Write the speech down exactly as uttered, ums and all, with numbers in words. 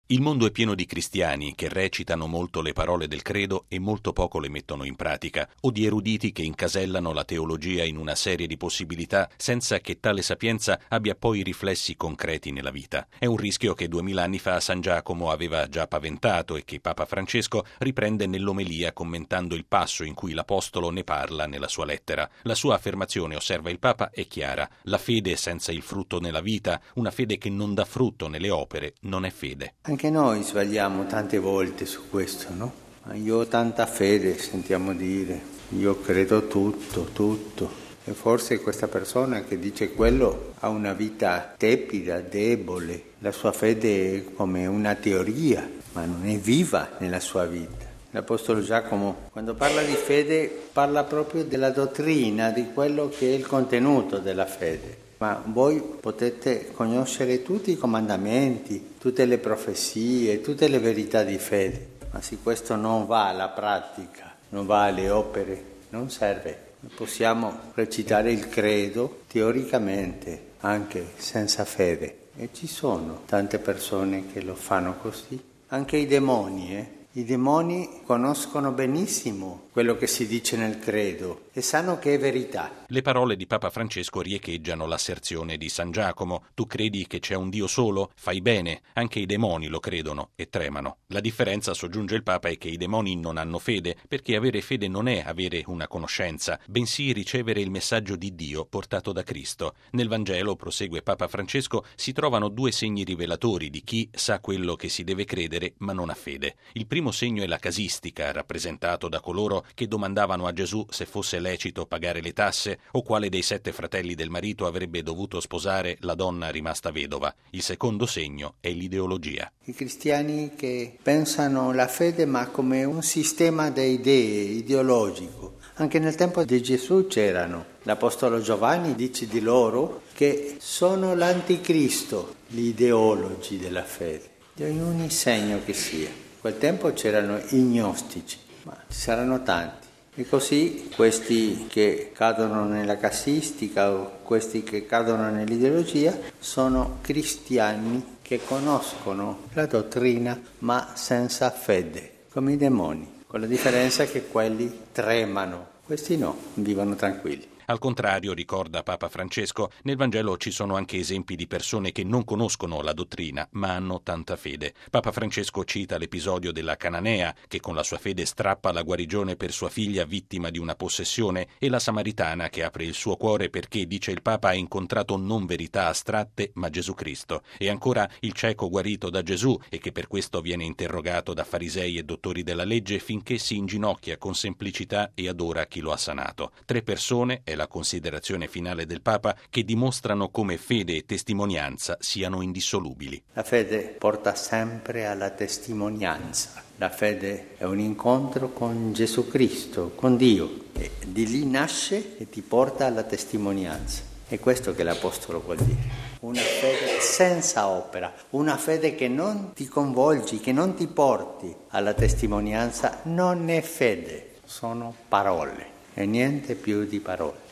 Il mondo è pieno di cristiani che recitano molto le parole del credo e molto poco le mettono in pratica, o di eruditi che incasellano la teologia in una serie di possibilità senza che tale sapienza abbia poi riflessi concreti nella vita. È un rischio che duemila anni fa San Giacomo aveva già paventato e che Papa Francesco riprende nell'omelia commentando il passo in cui l'Apostolo ne parla nella sua lettera. La sua affermazione, osserva il Papa, è chiara: la fede senza il frutto nella vita, una fede che non dà frutto nelle opere, non è fede. Anche noi sbagliamo tante volte su questo, no? Ma io ho tanta fede, sentiamo dire, io credo tutto, tutto. E forse questa persona che dice quello ha una vita tepida, debole. La sua fede è come una teoria, ma non è viva nella sua vita. L'Apostolo Giacomo, quando parla di fede, parla proprio della dottrina, di quello che è il contenuto della fede. Ma voi potete conoscere tutti i comandamenti, tutte le profezie, tutte le verità di fede, ma se questo non va alla pratica, non va alle opere, non serve. Possiamo recitare il credo teoricamente, anche senza fede, e ci sono tante persone che lo fanno così. Anche i demoni, eh? I demoni conoscono benissimo quello che si dice nel credo e sanno che è verità. Le parole di Papa Francesco riecheggiano l'asserzione di San Giacomo: tu credi che c'è un Dio solo? Fai bene, anche i demoni lo credono e tremano. La differenza, soggiunge il Papa, è che i demoni non hanno fede, perché avere fede non è avere una conoscenza, bensì ricevere il messaggio di Dio portato da Cristo. Nel Vangelo, prosegue Papa Francesco, si trovano due segni rivelatori di chi sa quello che si deve credere ma non ha fede. Il primo segno è la casistica, rappresentato da coloro che domandavano a Gesù se fosse lecito pagare le tasse o quale dei sette fratelli del marito avrebbe dovuto sposare la donna rimasta vedova. Il secondo segno è l'ideologia. I cristiani che pensano la fede ma come un sistema di idee ideologico. Anche nel tempo di Gesù c'erano. L'Apostolo Giovanni dice di loro che sono l'anticristo, gli ideologi della fede, di ogni segno che sia. In quel tempo c'erano i gnostici, ma ci saranno tanti. E così questi che cadono nella casistica o questi che cadono nell'ideologia sono cristiani che conoscono la dottrina ma senza fede, come i demoni, con la differenza che quelli tremano, questi no, vivono tranquilli. Al contrario, ricorda Papa Francesco, nel Vangelo ci sono anche esempi di persone che non conoscono la dottrina, ma hanno tanta fede. Papa Francesco cita l'episodio della cananea, che con la sua fede strappa la guarigione per sua figlia vittima di una possessione, e la samaritana che apre il suo cuore perché, dice il Papa, ha incontrato non verità astratte, ma Gesù Cristo. E ancora il cieco guarito da Gesù e che per questo viene interrogato da farisei e dottori della legge finché si inginocchia con semplicità e adora chi lo ha sanato. Tre persone, è la considerazione finale del Papa, che dimostrano come fede e testimonianza siano indissolubili. La fede porta sempre alla testimonianza. La fede è un incontro con Gesù Cristo, con Dio, e di lì nasce e ti porta alla testimonianza. È questo che l'Apostolo vuol dire. Una fede senza opera, una fede che non ti coinvolgi, che non ti porti alla testimonianza, non è fede, sono parole e niente più di parole.